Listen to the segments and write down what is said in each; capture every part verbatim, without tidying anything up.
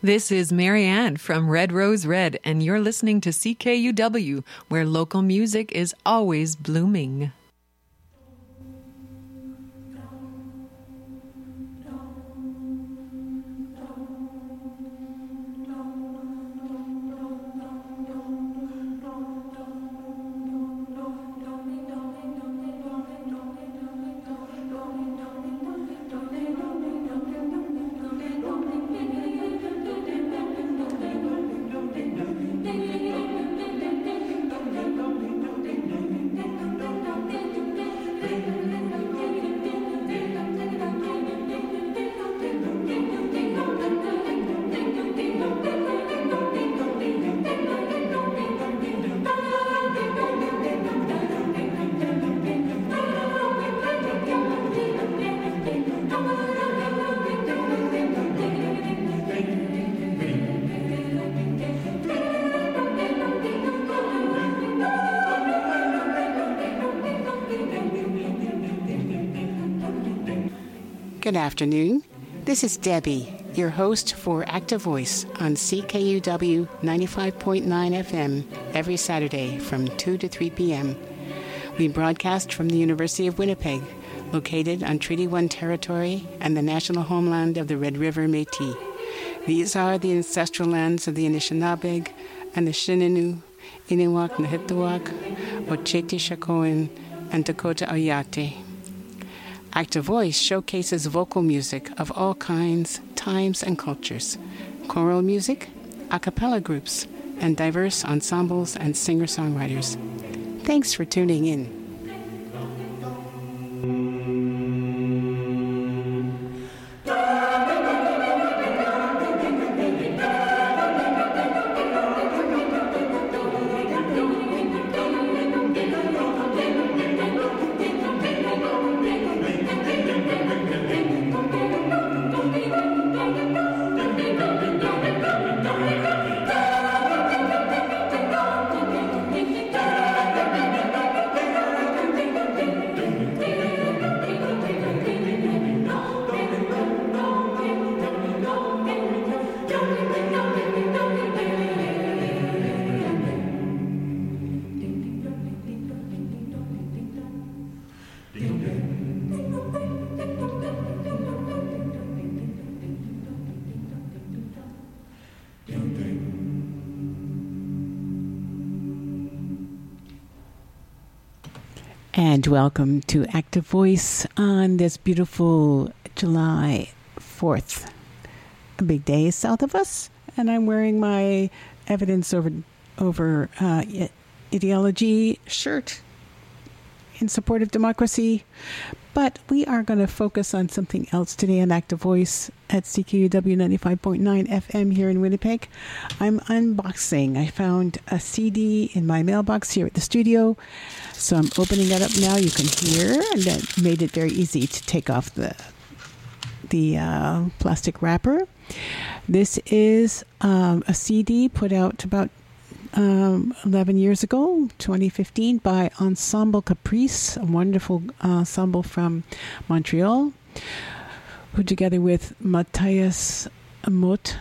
This is Marianne from Red Rose Red, and you're listening to C K U W, where local music is always blooming. Good afternoon. This is Debbie, your host for Active Voice on C K U W ninety-five point nine F M every Saturday from two to three p.m. We broadcast from the University of Winnipeg, located on Treaty one territory and the national homeland of the Red River Métis. These are the ancestral lands of the Anishinaabe, Anishinaabe, Iniwak, Nahitawak, Oceti Sakowin, and Dakota Oyate. Active Voice showcases vocal music of all kinds, times, and cultures, choral music, a cappella groups, and diverse ensembles and singer-songwriters. Thanks for tuning in. And welcome to Active Voice on this beautiful July fourth. A big day south of us, and I'm wearing my evidence over over uh, ideology shirt in support of democracy. But we are going to focus on something else today on Active Voice at C K U W ninety-five point nine F M here in Winnipeg. I'm unboxing. I found a C D in my mailbox here at the studio. So I'm opening that up now. You can hear, and that made it very easy to take off the the uh, plastic wrapper. This is um, a C D put out about um, eleven years ago, twenty fifteen, by Ensemble Caprice, a wonderful uh, ensemble from Montreal, who together with Matthias Mott,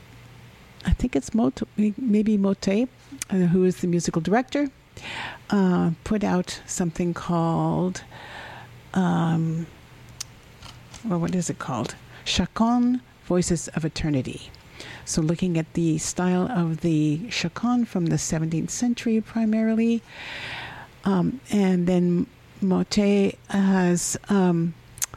I think it's Mott, maybe Motte, uh, who is the musical director, Uh, put out something called, um, well, what is it called? Chaconne, Voices of Eternity. So looking at the style of the chaconne from the seventeenth century primarily. Um, and then Motte has um,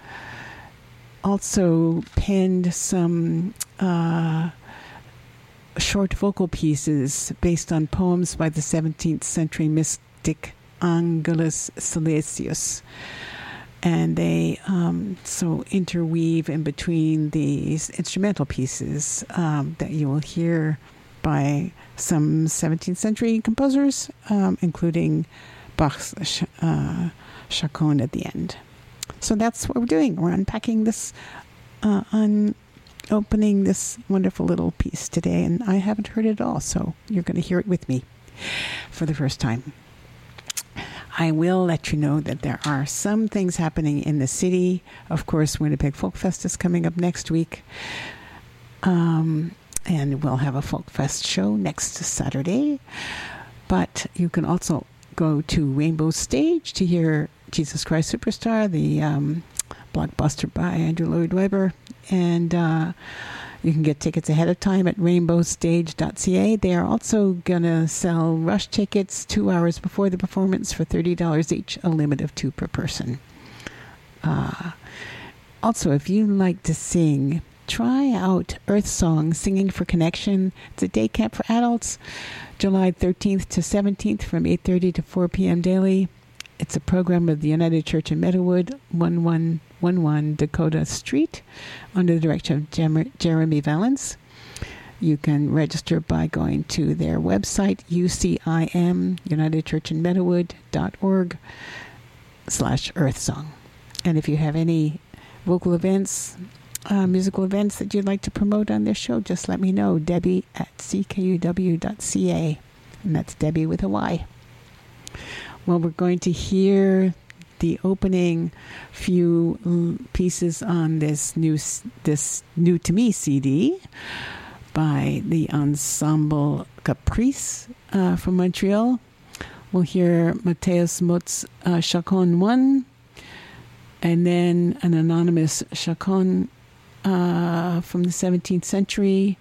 also penned some uh, short vocal pieces based on poems by the seventeenth century mystic Angelus Silesius. And they um, so interweave in between these instrumental pieces um, that you will hear by some seventeenth century composers, um, including Bach's uh, chaconne at the end. So that's what we're doing. We're unpacking this, uh, un- opening this wonderful little piece today, and I haven't heard it all, so you're going to hear it with me for the first time. I will let you know that there are some things happening in the city. Of course, Winnipeg Folk Fest is coming up next week. Um, and we'll have a Folk Fest show next Saturday. But you can also go to Rainbow Stage to hear Jesus Christ Superstar, the um, blockbuster by Andrew Lloyd Webber. And uh, you can get tickets ahead of time at rainbow stage dot c a. They are also going to sell rush tickets two hours before the performance for thirty dollars each, a limit of two per person. Uh, also, if you like to sing, try out Earth Song, Singing for Connection. It's a day camp for adults, July thirteenth to seventeenth from eight thirty to four p.m. daily. It's a program of the United Church in Meadowood, eleven eleven Dakota Street, under the direction of Jem- Jeremy Valance. You can register by going to their website, U C I M, United Church in Meadowood dot org slash Earth Song. And if you have any vocal events, uh, musical events that you'd like to promote on this show, just let me know. Debbie at c k u w dot c a. And that's Debbie with a Y. Well, we're going to hear the opening few pieces on this new this new to me C D by the Ensemble Caprice uh, from Montreal. We'll hear Matthias Motz's uh, Chacon one, and then an anonymous Chacon uh, from the seventeenth century,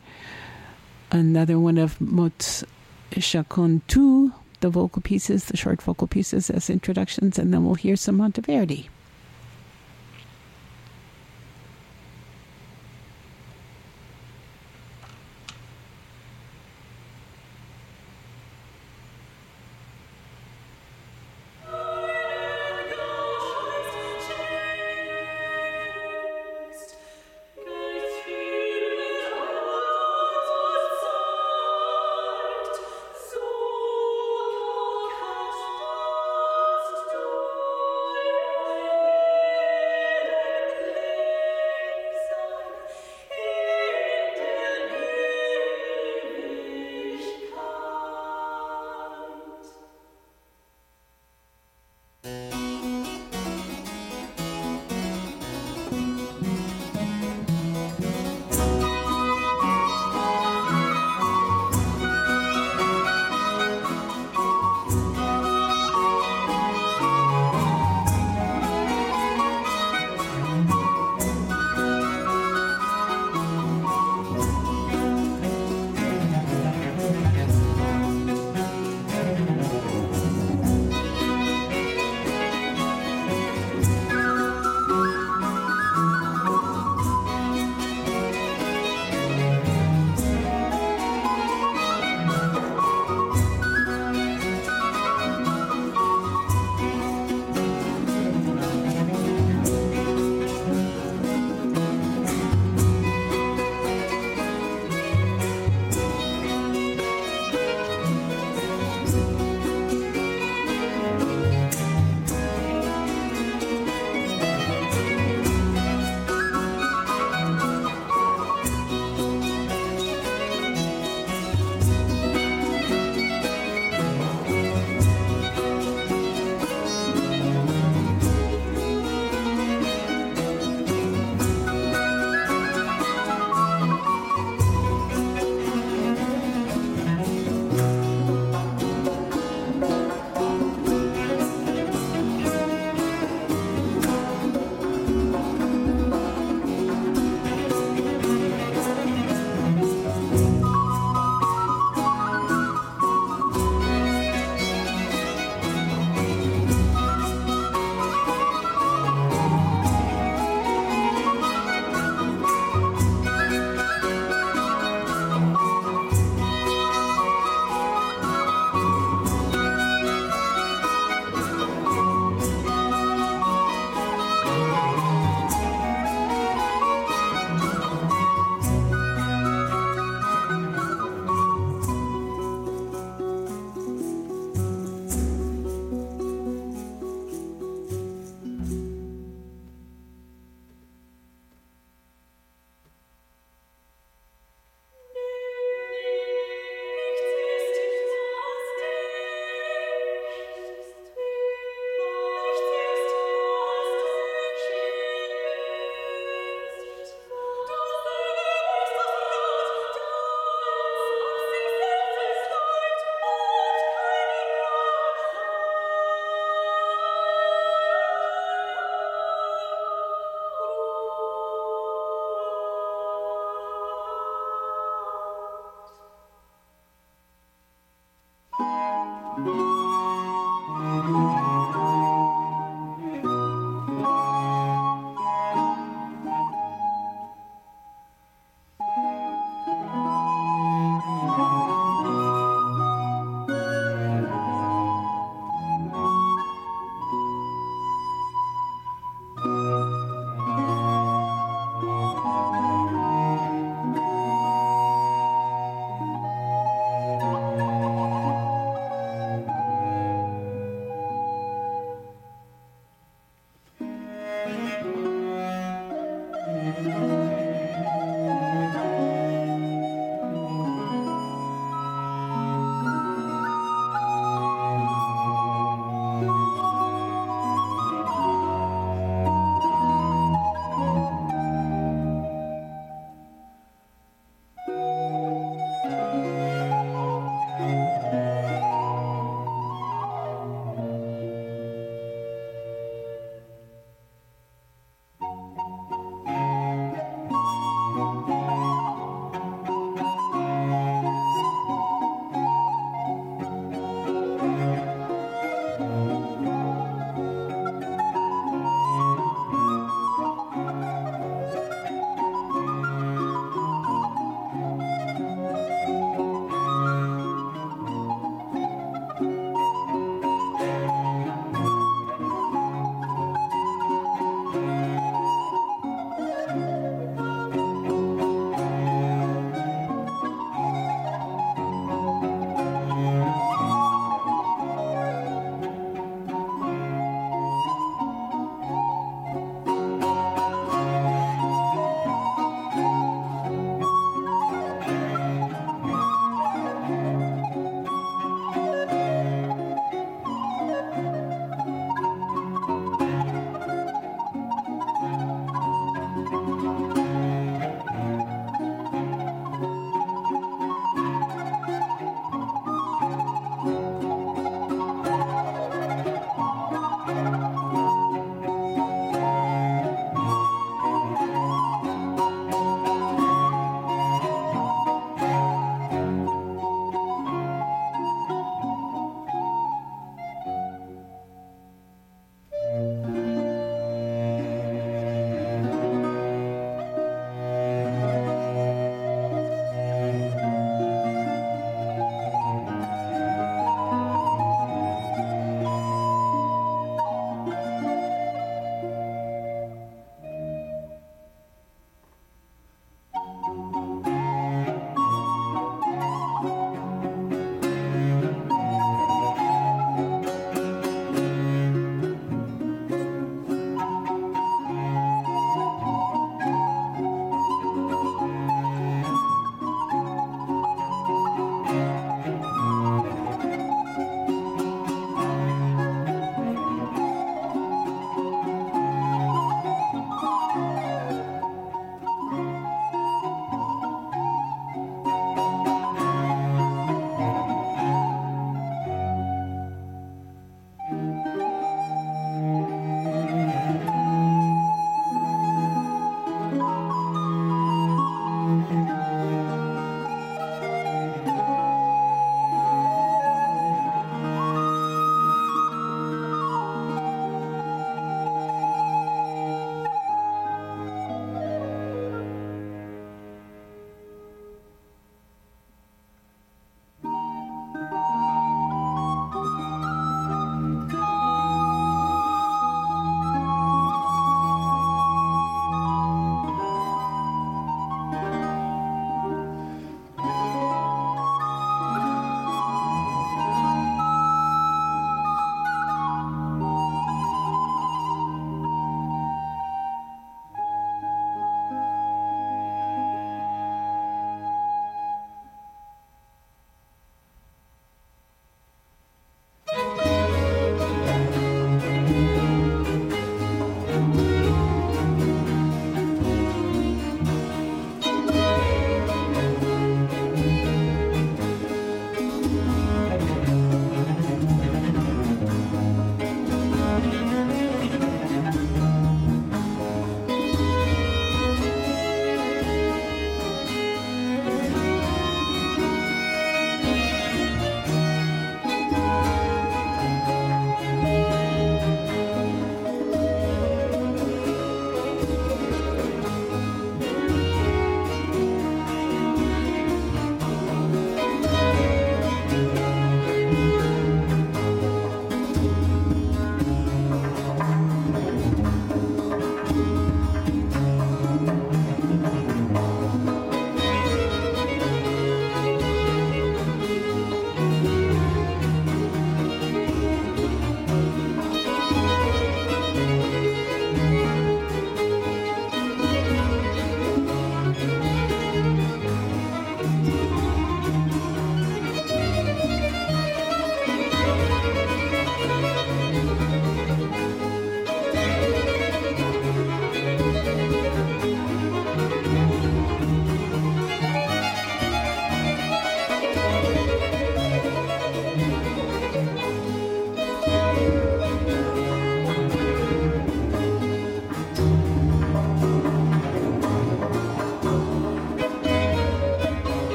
another one of Motz's Chacon two, the vocal pieces, the short vocal pieces as introductions, and then we'll hear some Monteverdi. So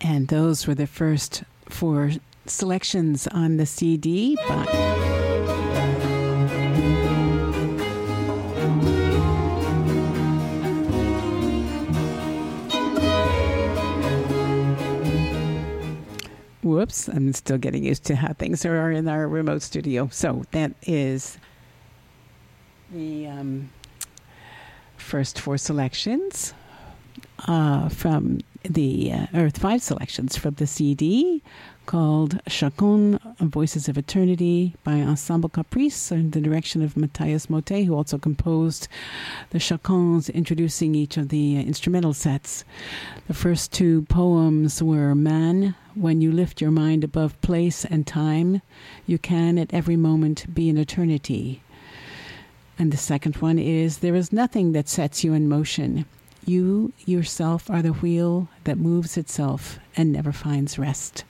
And those were the first four selections on the C D. By Whoops, I'm still getting used to how things are in our remote studio. So that is the um, first four selections uh, from the, uh, or five selections from the C D called Chacun, Voices of Eternity by Ensemble Caprice under the direction of Matthias Motet, who also composed the chacuns introducing each of the uh, instrumental sets. The first two poems were Man, when you lift your mind above place and time, you can at every moment be an eternity. And the second one is There is nothing that sets you in motion. You yourself are the wheel that moves itself and never finds rest.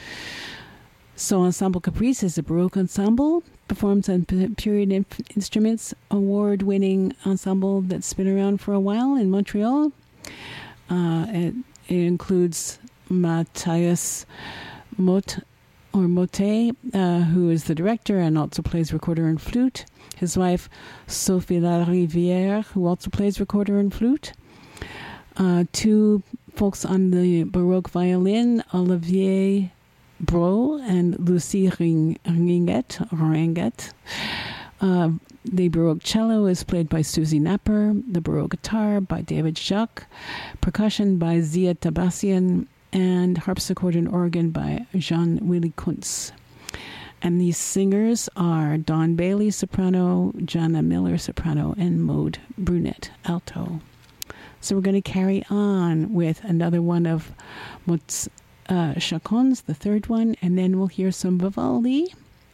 So Ensemble Caprice is a Baroque ensemble, performs on period in- instruments, award-winning ensemble that's been around for a while in Montreal. Uh, it, it includes Matthias Mot or Motet, uh, who is the director and also plays recorder and flute. His wife, Sophie Larivière, who also plays recorder and flute. Uh, two folks on the Baroque violin, Olivier Bro and Lucie Ring, Ringet. Ringet. Uh, the Baroque cello is played by Susie Napper. The Baroque guitar by David Jacques. Percussion by Zia Tabassian. And harpsichord and organ by Jean-Willy Kuntz. And these singers are Dawn Bailey, soprano, Jana Miller, soprano, and Maude Brunet, alto. So we're going to carry on with another one of Mot's uh, chacuns, the third one, and then we'll hear some Vivaldi.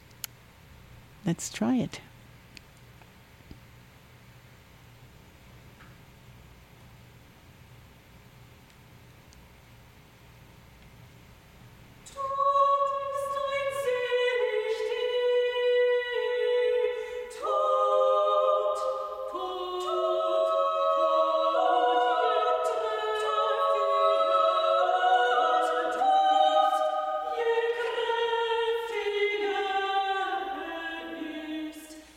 Let's try it. Ist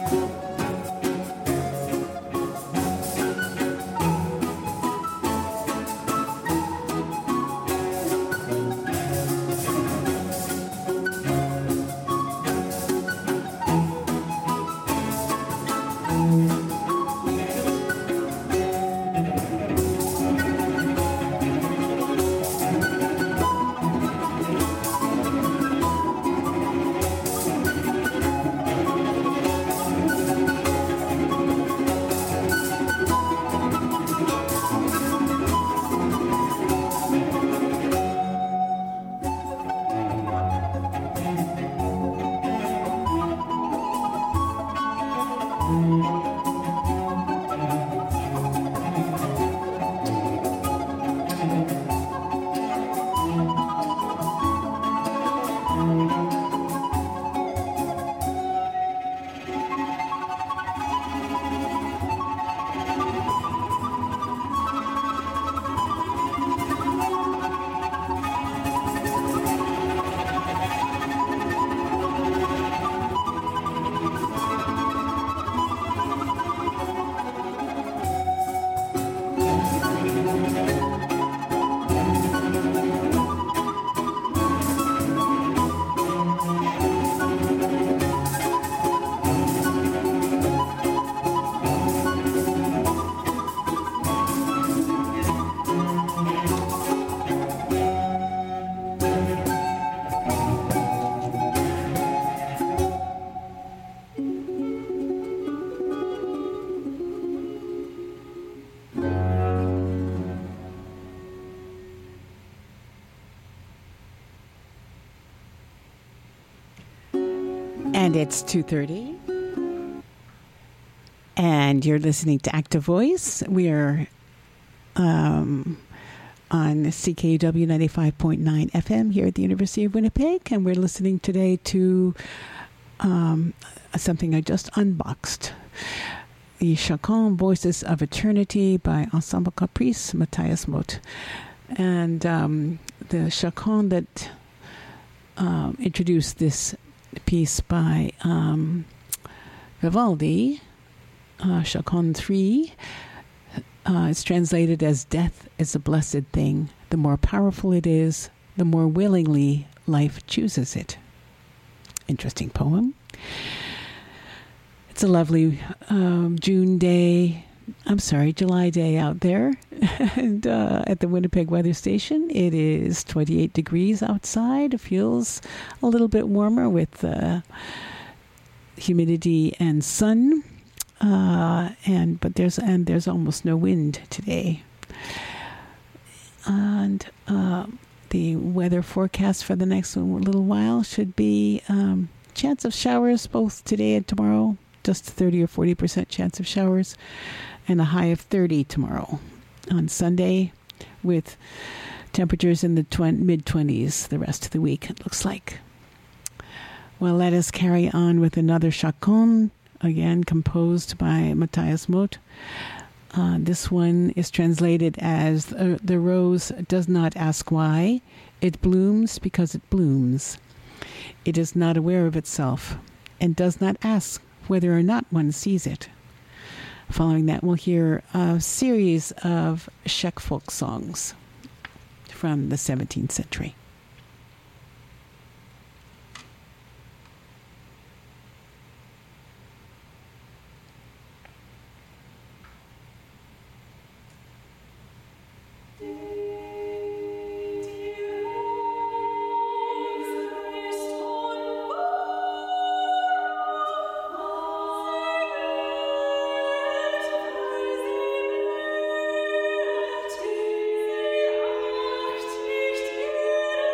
And it's two thirty. And you're listening to Active Voice. We are um, on C K U W ninety-five point nine F M here at the University of Winnipeg. And we're listening today to um, something I just unboxed. The Chacon Voices of Eternity by Ensemble Caprice, Matthias Motte. And um, the Chacon that um, introduced this piece by um, Vivaldi, uh, Chacon three, uh, it's translated as "Death is a blessed thing. The more powerful it is, the more willingly life chooses it." Interesting poem. It's a lovely um, June day, I'm sorry, July day out there. And uh, at the Winnipeg weather station, it is twenty-eight degrees outside. It feels a little bit warmer with uh, humidity and sun. Uh, and but there's and there's almost no wind today. And uh, the weather forecast for the next little while should be um, chance of showers both today and tomorrow. Just thirty or forty percent chance of showers, and a high of thirty tomorrow. On Sunday, with temperatures in the tw- mid-twenties the rest of the week, it looks like. Well, let us carry on with another Chacon, again composed by Matthias Motte. Uh, this one is translated as uh, "The rose does not ask why. It blooms because it blooms. It is not aware of itself and does not ask whether or not one sees it." Following that, we'll hear a series of Czech folk songs from the seventeenth century. Nicht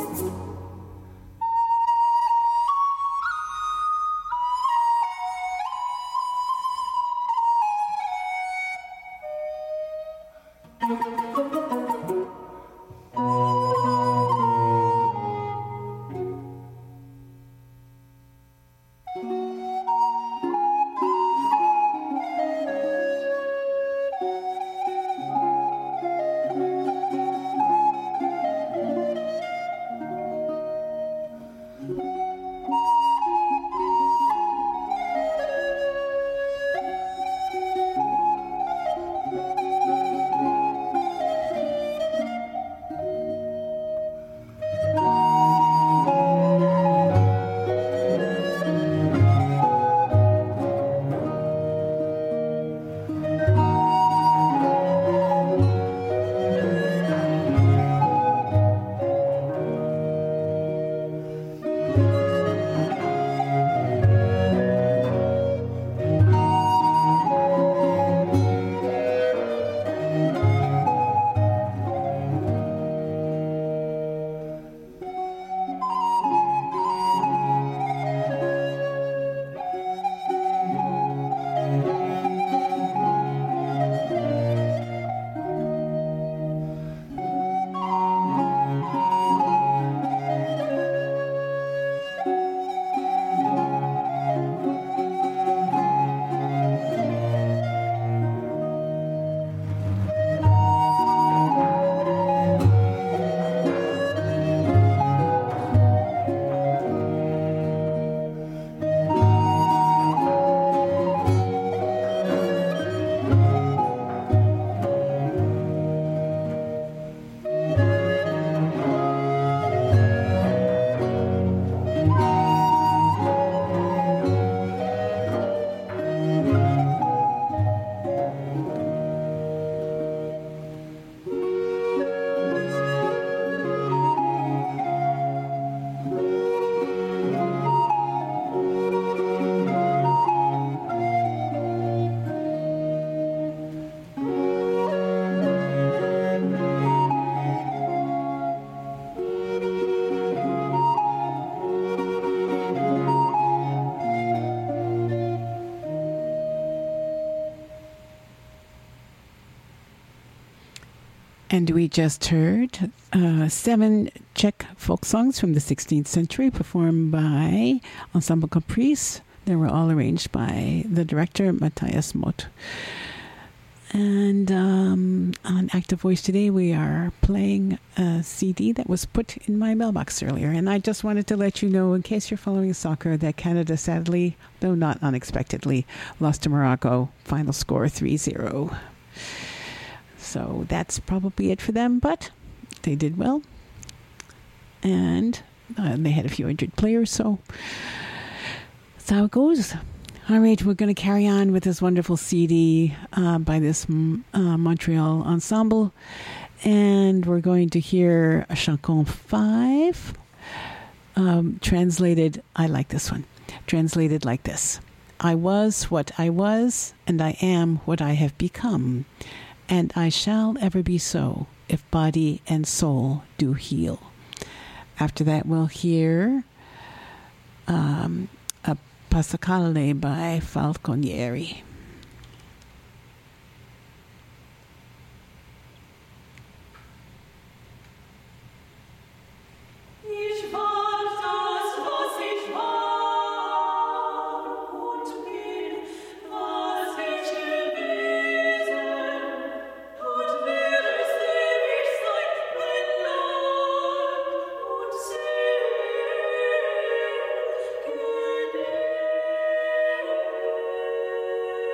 And we just heard uh, seven Czech folk songs from the sixteenth century performed by Ensemble Caprice. They were all arranged by the director, Matthias Mott. And um, on Active Voice today, we are playing a C D that was put in my mailbox earlier. And I just wanted to let you know, in case you're following soccer, that Canada sadly, though not unexpectedly, lost to Morocco. Final score three zero. So that's probably it for them, but they did well. And uh, they had a few injured players, so that's how it goes. All right, we're going to carry on with this wonderful C D uh, by this uh, Montreal ensemble. And we're going to hear a Chanson five, um, translated, I like this one, translated like this. I was what I was, and I am what I have become. And I shall ever be so, if body and soul do heal. After that, we'll hear um, a Passacale by Falconieri. Good day.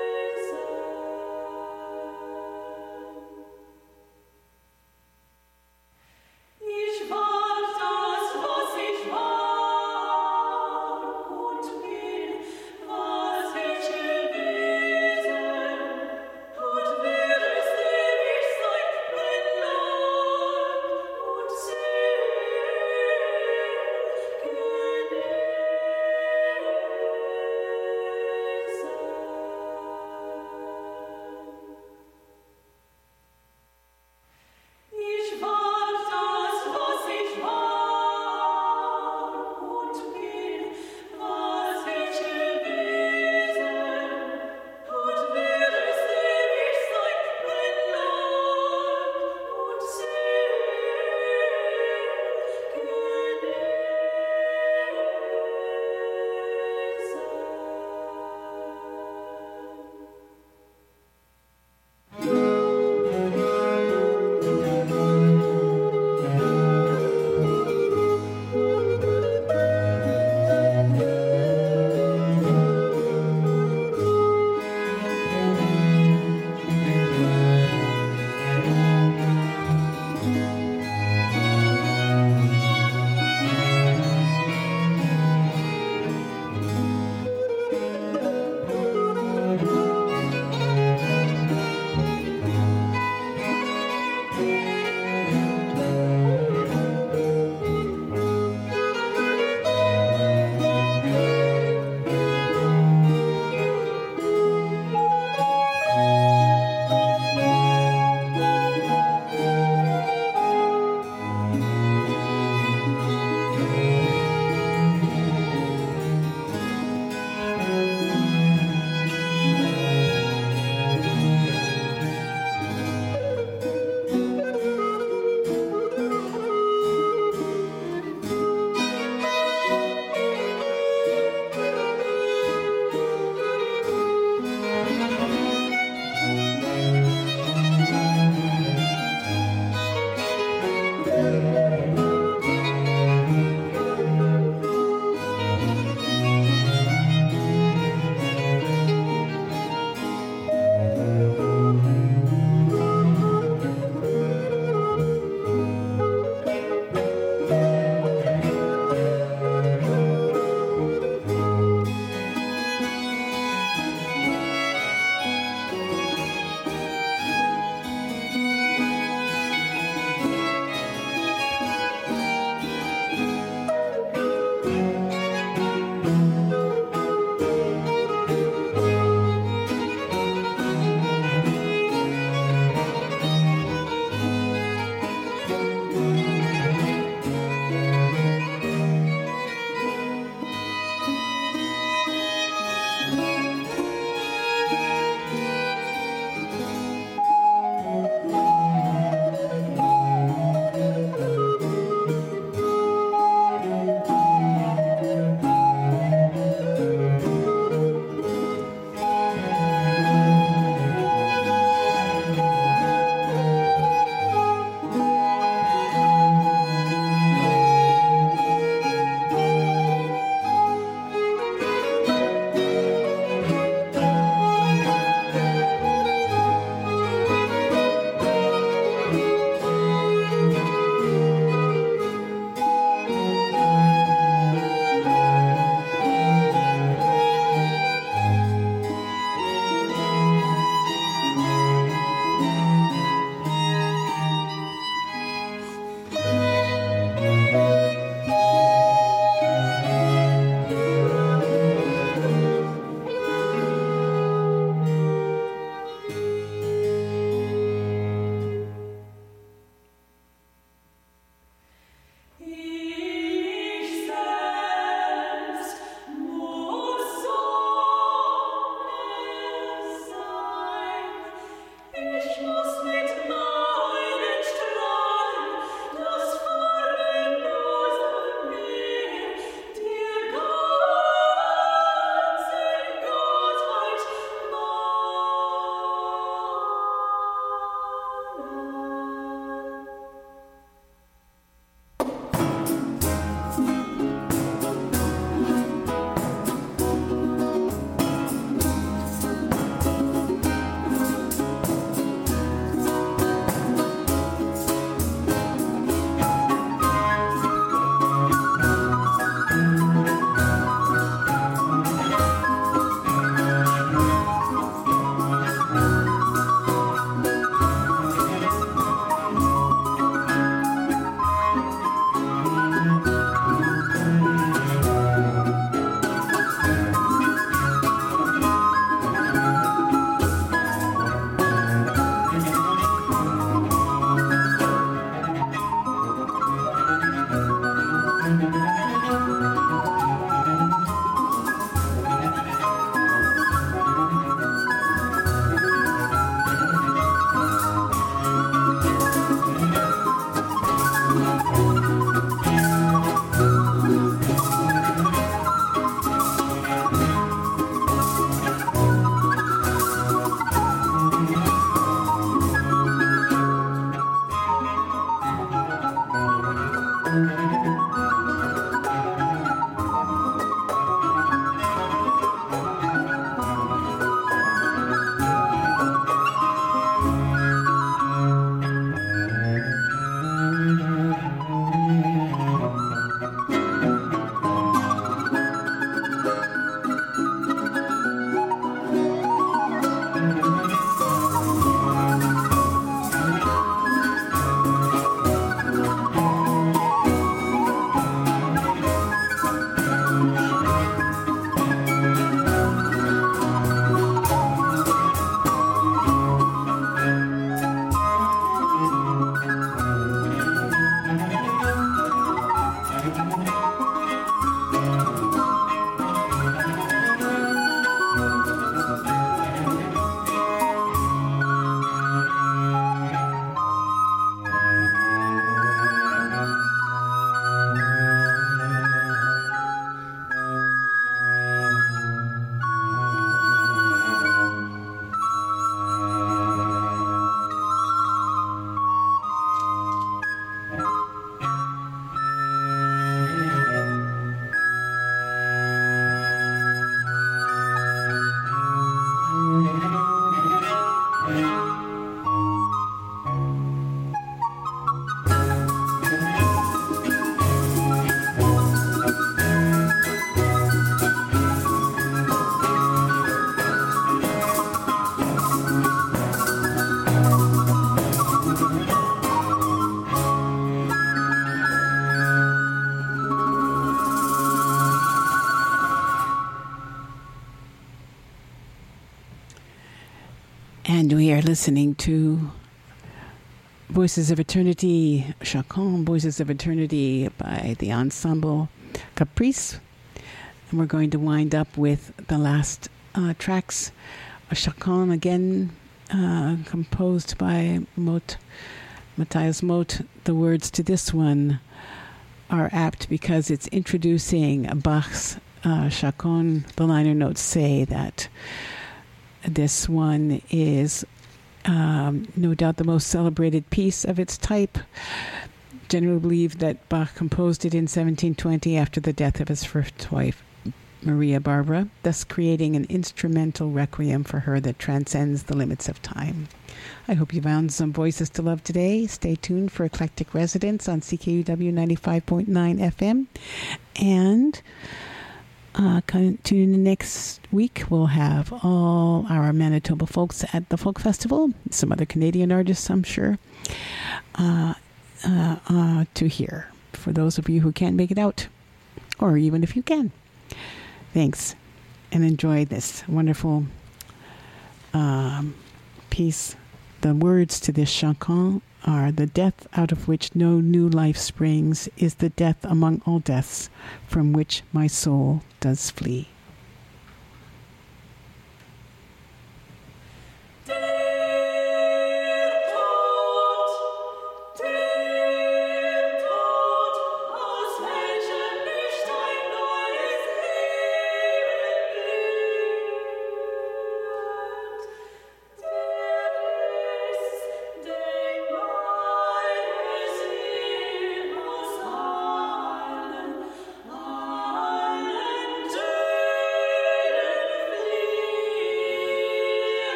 And we are listening to Voices of Eternity, Chacun, Voices of Eternity by the ensemble Caprice. And we're going to wind up with the last uh, tracks. Chacun, again, uh, composed by Mot, Matthias Mot. The words to this one are apt because it's introducing Bach's uh, Chacun. The liner notes say that this one is um, no doubt the most celebrated piece of its type. Generally believed that Bach composed it in seventeen twenty after the death of his first wife, Maria Barbara, thus creating an instrumental requiem for her that transcends the limits of time. I hope you found some voices to love today. Stay tuned for Eclectic Residence on C K U W ninety-five point nine F M. And Uh, tune in next week. We'll have all our Manitoba folks at the Folk Festival, some other Canadian artists, I'm sure, uh, uh, uh, to hear. For those of you who can't make it out, or even if you can. Thanks, and enjoy this wonderful um, piece. The words to this Chacun are, "The death out of which no new life springs is the death among all deaths from which my soul does flee."